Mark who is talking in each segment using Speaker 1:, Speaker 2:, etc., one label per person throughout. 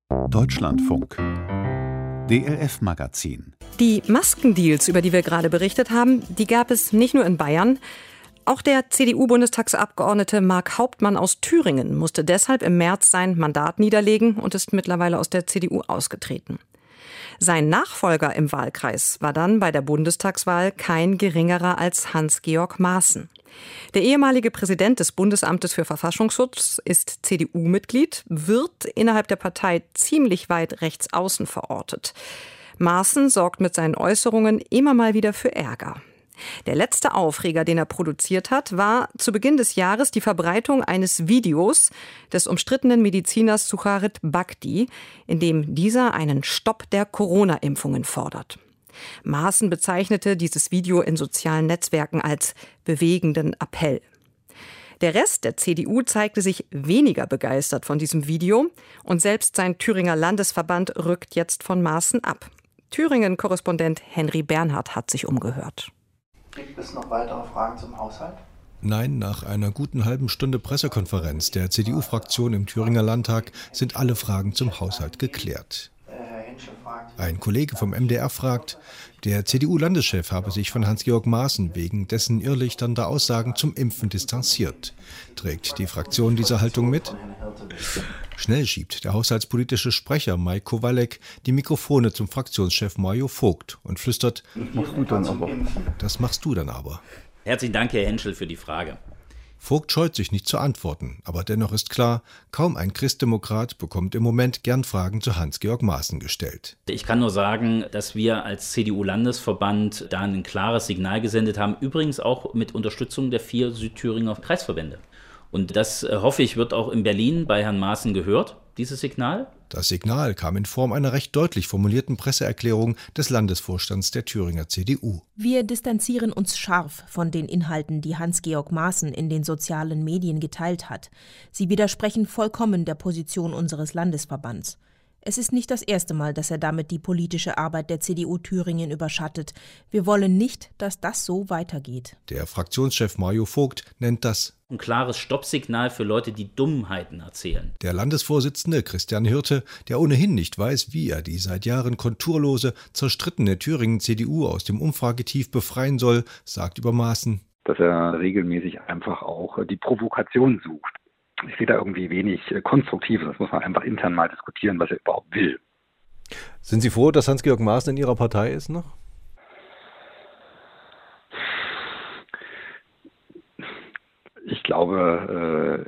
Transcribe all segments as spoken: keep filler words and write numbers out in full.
Speaker 1: Deutschlandfunk. D L F-Magazin.
Speaker 2: Die Maskendeals, über die wir gerade berichtet haben, die gab es nicht nur in Bayern. Auch der C D U-Bundestagsabgeordnete Marc Hauptmann aus Thüringen musste deshalb im März sein Mandat niederlegen und ist mittlerweile aus der C D U ausgetreten. Sein Nachfolger im Wahlkreis war dann bei der Bundestagswahl kein geringerer als Hans-Georg Maaßen. Der ehemalige Präsident des Bundesamtes für Verfassungsschutz ist C D U-Mitglied, wird innerhalb der Partei ziemlich weit rechts außen verortet. Maaßen sorgt mit seinen Äußerungen immer mal wieder für Ärger. Der letzte Aufreger, den er produziert hat, war zu Beginn des Jahres die Verbreitung eines Videos des umstrittenen Mediziners Sucharit Bhakdi, in dem dieser einen Stopp der Corona-Impfungen fordert. Maaßen bezeichnete dieses Video in sozialen Netzwerken als bewegenden Appell. Der Rest der C D U zeigte sich weniger begeistert von diesem Video und selbst sein Thüringer Landesverband rückt jetzt von Maaßen ab. Thüringen-Korrespondent Henry Bernhard hat sich umgehört.
Speaker 3: Gibt es noch weitere Fragen zum Haushalt?
Speaker 4: Nein, nach einer guten halben Stunde Pressekonferenz der C D U-Fraktion im Thüringer Landtag sind alle Fragen zum Haushalt geklärt. Ein Kollege vom M D R fragt, der C D U-Landeschef habe sich von Hans-Georg Maaßen wegen dessen irrlichternder Aussagen zum Impfen distanziert. Trägt die Fraktion diese Haltung mit? Schnell schiebt der haushaltspolitische Sprecher Mike Kowalek die Mikrofone zum Fraktionschef Mario Vogt und flüstert: Das machst du dann aber. Das machst du dann aber.
Speaker 5: Herzlichen Dank, Herr Henschel, für die Frage.
Speaker 4: Vogt scheut sich nicht zu antworten, aber dennoch ist klar, kaum ein Christdemokrat bekommt im Moment gern Fragen zu Hans-Georg Maaßen gestellt.
Speaker 5: Ich kann nur sagen, dass wir als C D U-Landesverband da ein klares Signal gesendet haben, übrigens auch mit Unterstützung der vier Südthüringer Kreisverbände. Und das, äh, hoffe ich, wird auch in Berlin bei Herrn Maaßen gehört, dieses Signal.
Speaker 4: Das Signal kam in Form einer recht deutlich formulierten Presseerklärung des Landesvorstands der Thüringer C D U.
Speaker 6: Wir distanzieren uns scharf von den Inhalten, die Hans-Georg Maaßen in den sozialen Medien geteilt hat. Sie widersprechen vollkommen der Position unseres Landesverbands. Es ist nicht das erste Mal, dass er damit die politische Arbeit der C D U Thüringen überschattet. Wir wollen nicht, dass das so weitergeht.
Speaker 4: Der Fraktionschef Mario Vogt nennt das
Speaker 5: ein klares Stoppsignal für Leute, die Dummheiten erzählen.
Speaker 4: Der Landesvorsitzende Christian Hirte, der ohnehin nicht weiß, wie er die seit Jahren konturlose, zerstrittene Thüringen-C D U aus dem Umfragetief befreien soll, sagt über Maaßen,
Speaker 7: dass er regelmäßig einfach auch die Provokation sucht. Ich sehe da irgendwie wenig Konstruktives. Das muss man einfach intern mal diskutieren, was er überhaupt will.
Speaker 8: Sind Sie froh, dass Hans-Georg Maaßen in Ihrer Partei ist noch?
Speaker 7: Ich glaube,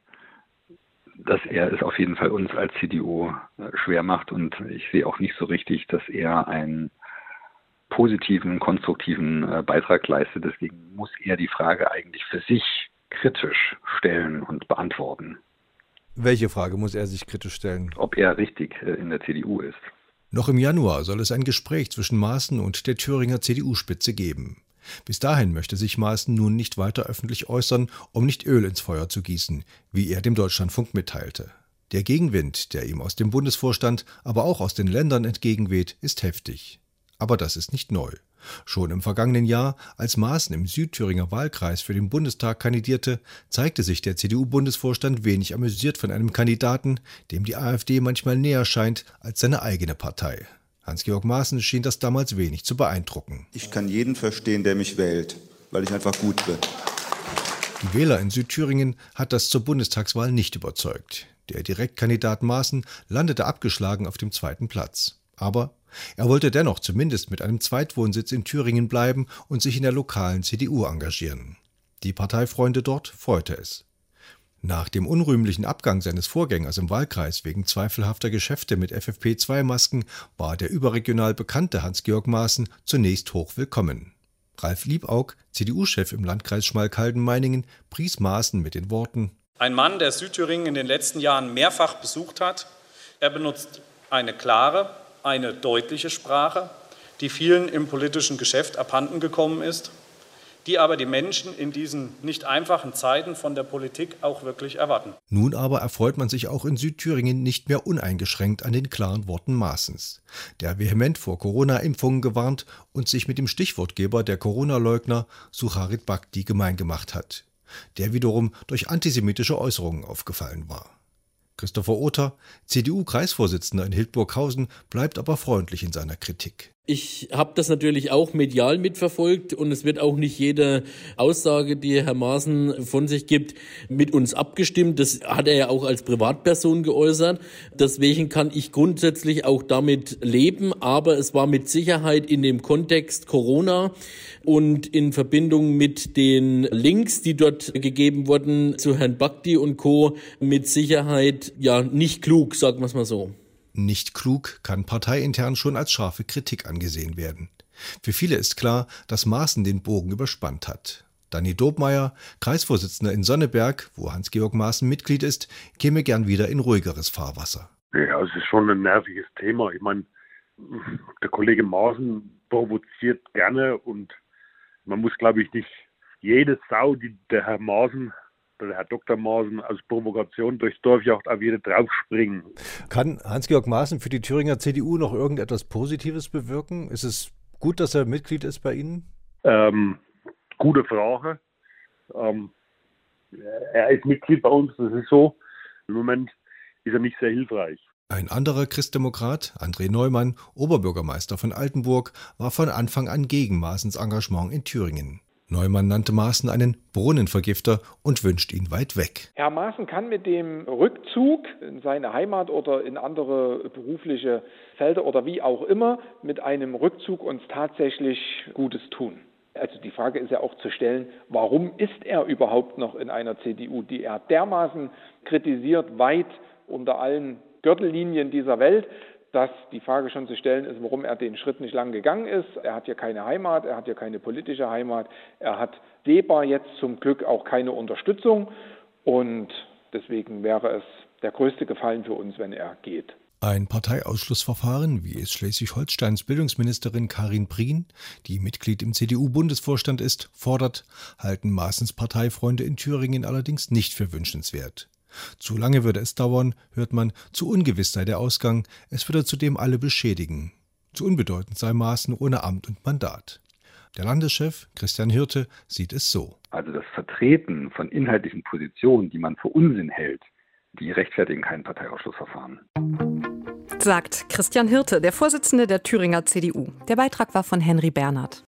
Speaker 7: dass er es auf jeden Fall uns als C D U schwer macht. Und ich sehe auch nicht so richtig, dass er einen positiven, konstruktiven Beitrag leistet. Deswegen muss er die Frage eigentlich für sich kritisch stellen und beantworten.
Speaker 8: Welche Frage muss er sich kritisch stellen?
Speaker 7: Ob er richtig in der C D U ist.
Speaker 4: Noch im Januar soll es ein Gespräch zwischen Maaßen und der Thüringer C D U-Spitze geben. Bis dahin möchte sich Maaßen nun nicht weiter öffentlich äußern, um nicht Öl ins Feuer zu gießen, wie er dem Deutschlandfunk mitteilte. Der Gegenwind, der ihm aus dem Bundesvorstand, aber auch aus den Ländern entgegenweht, ist heftig. Aber das ist nicht neu. Schon im vergangenen Jahr, als Maaßen im Südthüringer Wahlkreis für den Bundestag kandidierte, zeigte sich der C D U-Bundesvorstand wenig amüsiert von einem Kandidaten, dem die AfD manchmal näher scheint als seine eigene Partei. Hans-Georg Maaßen schien das damals wenig zu beeindrucken.
Speaker 9: Ich kann jeden verstehen, der mich wählt, weil ich einfach gut bin.
Speaker 4: Die Wähler in Südthüringen hat das zur Bundestagswahl nicht überzeugt. Der Direktkandidat Maaßen landete abgeschlagen auf dem zweiten Platz. Aber er wollte dennoch zumindest mit einem Zweitwohnsitz in Thüringen bleiben und sich in der lokalen C D U engagieren. Die Parteifreunde dort freute es. Nach dem unrühmlichen Abgang seines Vorgängers im Wahlkreis wegen zweifelhafter Geschäfte mit F F P zwei Masken war der überregional bekannte Hans-Georg Maaßen zunächst hoch willkommen. Ralf Liebaug, C D U-Chef im Landkreis Schmalkalden-Meiningen, pries Maaßen mit den Worten:
Speaker 10: Ein Mann, der Südthüringen in den letzten Jahren mehrfach besucht hat. Er benutzt eine klare, eine deutliche Sprache, die vielen im politischen Geschäft abhanden gekommen ist, die aber die Menschen in diesen nicht einfachen Zeiten von der Politik auch wirklich erwarten.
Speaker 4: Nun aber erfreut man sich auch in Südthüringen nicht mehr uneingeschränkt an den klaren Worten Maaßens, der vehement vor Corona-Impfungen gewarnt und sich mit dem Stichwortgeber der Corona-Leugner Sucharit Bhakdi gemein gemacht hat, der wiederum durch antisemitische Äußerungen aufgefallen war. Christopher Otter, C D U-Kreisvorsitzender in Hildburghausen, bleibt aber freundlich in seiner Kritik.
Speaker 11: Ich habe das natürlich auch medial mitverfolgt und es wird auch nicht jede Aussage, die Herr Maaßen von sich gibt, mit uns abgestimmt. Das hat er ja auch als Privatperson geäußert. Deswegen kann ich grundsätzlich auch damit leben, aber es war mit Sicherheit in dem Kontext Corona und in Verbindung mit den Links, die dort gegeben wurden zu Herrn Bhakdi und Co. mit Sicherheit ja nicht klug, sagen wir es mal so.
Speaker 4: Nicht klug kann parteiintern schon als scharfe Kritik angesehen werden. Für viele ist klar, dass Maaßen den Bogen überspannt hat. Danny Dobmeier, Kreisvorsitzender in Sonneberg, wo Hans-Georg Maaßen Mitglied ist, käme gern wieder in ruhigeres Fahrwasser.
Speaker 12: Ja, es ist schon ein nerviges Thema. Ich meine, der Kollege Maaßen provoziert gerne und man muss, glaube ich, nicht jede Sau, die der Herr Maaßen der Herr Doktor Maaßen als Provokation durchs Dorf jagt, auch wieder draufspringen.
Speaker 8: Kann Hans-Georg Maaßen für die Thüringer C D U noch irgendetwas Positives bewirken? Ist es gut, dass er Mitglied ist bei Ihnen?
Speaker 12: Ähm, gute Frage. Ähm, er ist Mitglied bei uns, das ist so. Im Moment ist er nicht sehr hilfreich.
Speaker 4: Ein anderer Christdemokrat, André Neumann, Oberbürgermeister von Altenburg, war von Anfang an gegen Maaßens Engagement in Thüringen. Neumann nannte Maaßen einen Brunnenvergifter und wünscht ihn weit weg.
Speaker 13: Herr Maaßen kann mit dem Rückzug in seine Heimat oder in andere berufliche Felder oder wie auch immer, mit einem Rückzug uns tatsächlich Gutes tun. Also die Frage ist ja auch zu stellen, warum ist er überhaupt noch in einer C D U, die er dermaßen kritisiert, weit unter allen Gürtellinien dieser Welt, dass die Frage schon zu stellen ist, warum er den Schritt nicht lang gegangen ist. Er hat ja keine Heimat, er hat ja keine politische Heimat, er hat sehbar jetzt zum Glück auch keine Unterstützung und deswegen wäre es der größte Gefallen für uns, wenn er geht.
Speaker 4: Ein Parteiausschlussverfahren, wie es Schleswig-Holsteins Bildungsministerin Karin Prien, die Mitglied im C D U-Bundesvorstand ist, fordert, halten Maaßens Parteifreunde in Thüringen allerdings nicht für wünschenswert. Zu lange würde es dauern, hört man, zu ungewiss sei der Ausgang, es würde zudem alle beschädigen. Zu unbedeutend sei Maaßen ohne Amt und Mandat. Der Landeschef, Christian Hirte, sieht es so.
Speaker 7: Also das Vertreten von inhaltlichen Positionen, die man für Unsinn hält, die rechtfertigen kein Parteiausschlussverfahren.
Speaker 2: Sagt Christian Hirte, der Vorsitzende der Thüringer C D U. Der Beitrag war von Henry Bernhard.